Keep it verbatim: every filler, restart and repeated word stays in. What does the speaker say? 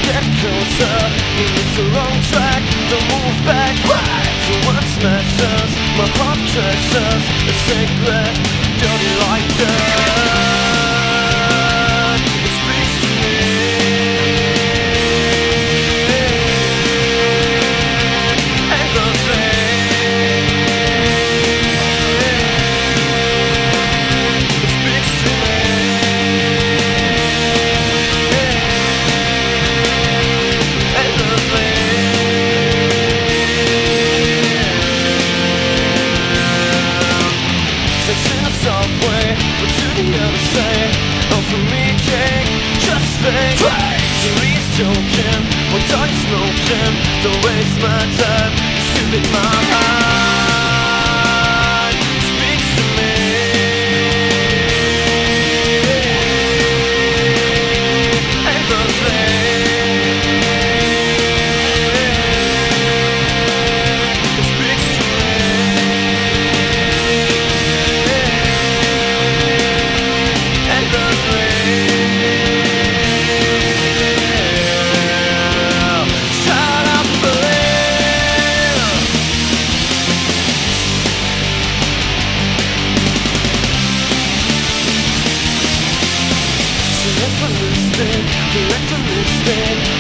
get closer, it's the wrong track, don't move back. So what smashes, my heart treasures a secret, dirty like that. It speaks to me endlessly. It speaks to me endlessly. Searching the subway, but to the other side, oh for me cake, just fake. He's joking, what are you smoking? Don't waste my time, stupid my mind speaks to me endlessly. It speaks to me endlessly. Shut up, believe. Directionalistic, directionalistic.